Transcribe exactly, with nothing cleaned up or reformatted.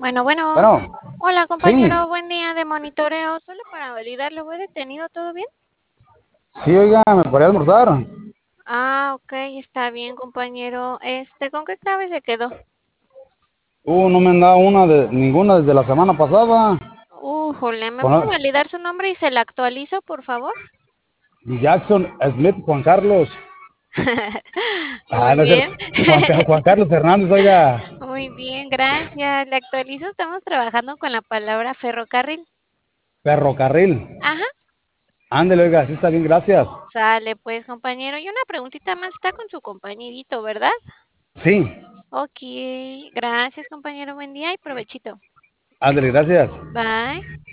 Bueno, bueno. Bueno, Hola, sí, compañero, buen día de monitoreo. Solo para validar, ¿lo voy detenido? ¿Todo bien? sí, oiga, me podría almorzar. Ah, ok, está bien, compañero. Este, ¿con qué clave se quedó? Uh, no me han dado una de ninguna desde la semana pasada. Uh, jole, ¿me Con puede la- validar su nombre y se la actualizo, por favor? Jackson Smith Juan Carlos. Ah, Muy no es cierto. bien. Juan, Ca- Juan Carlos Hernández, oiga. Muy bien, gracias. Le actualizo, estamos trabajando con la palabra ferrocarril. Ferrocarril. Ajá, Ándele, oiga, sí está bien, gracias. sale pues, compañero. Y una preguntita más, está con su compañerito, ¿verdad? Sí, Ok, gracias, compañero. Buen día y provechito. ándele, gracias. Bye.